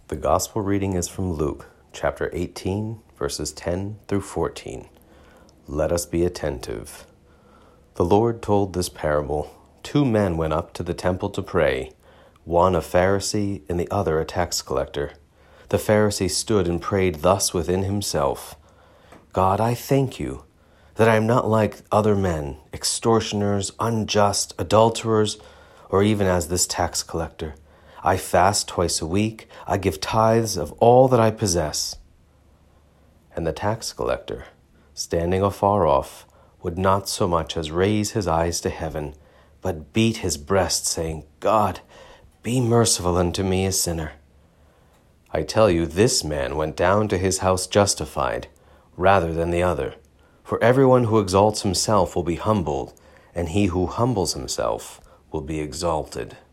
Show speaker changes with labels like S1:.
S1: The Gospel reading is from Luke, chapter 18, verses 10 through 14. Let us be attentive. The Lord told this parable. 2 men went up to the temple to pray, one a Pharisee and the other a tax collector. The Pharisee stood and prayed thus within himself, God, I thank you that I am not like other men, extortioners, unjust, adulterers, or even as this tax collector. I fast twice a week. I give tithes of all that I possess. And the tax collector, standing afar off, would not so much as raise his eyes to heaven, but beat his breast, saying, God, be merciful unto me, a sinner. I tell you, this man went down to his house justified, rather than the other. For everyone who exalts himself will be humbled, and he who humbles himself will be exalted.